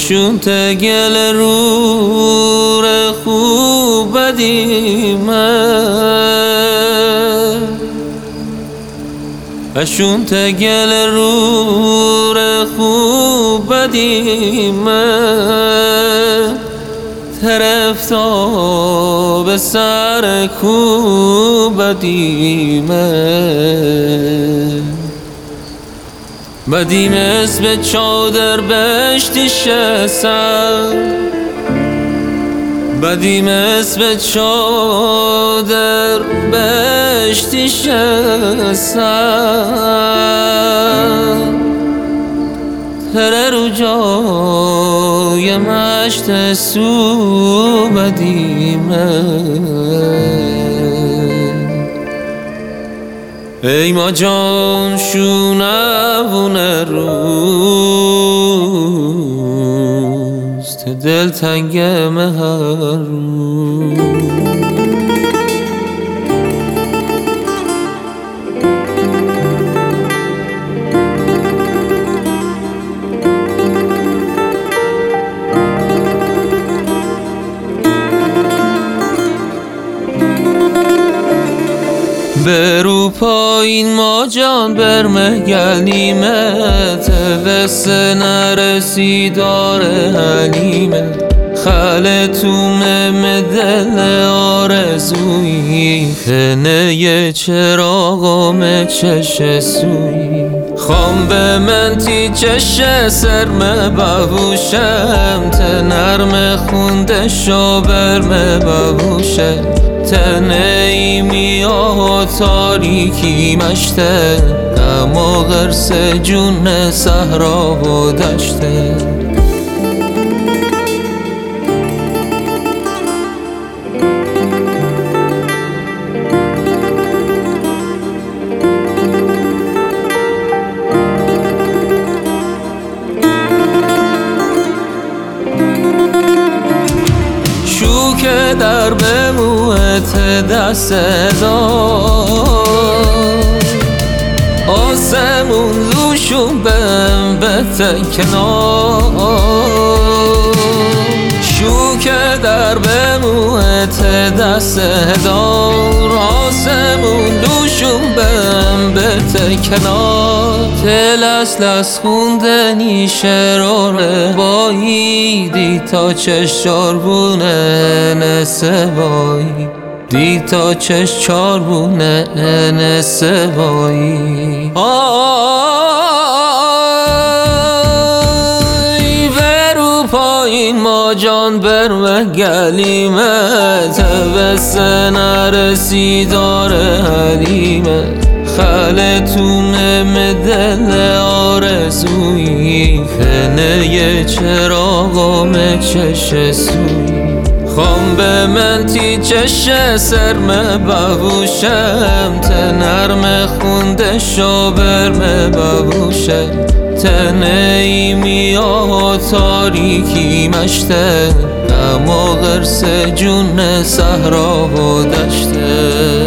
اشون تگل رور خوب بدیمه اشون تگل رور خوب بدیمه طرف تا به سر کو بدیمه بدیم اسم چادر بشتی شسم بدیم اسم چادر بشتی شسم تره رو جای مشت سو بدیمه ای ما جان شونونه روز ته دل تنگم هر روز برو پایین ما جان برمگلیمت وسه نرسی داره حلیمه خلتوم دل آرزویی خنه چراغم چش سویی خام به من تی چش سرم ببوشم تنرم خونده شابرم ببوشم تنهی میاد تاریکی مشته اما غرس جون صحرا و دشته که در به موهت دست دار آسمون روشون بهم بته کنار شو که در به موهت دست دار آسمون روشون بهم بته کنار تلس لس خوندنی شراره بایی دی تا چشار بونه نسه بایی دی تا چشار بونه نسه بایی آی برو پایین ما جان برمگلیمت وسه نرسی داره حلیمت خلتوم دل آرزویی خنه چراغم چش سویی خام به من تی چش سرم ببوشم تنرم خونده شابرم ببوشم تنهی میاد تاریکی مشته اما غرس جون صحرا و دشته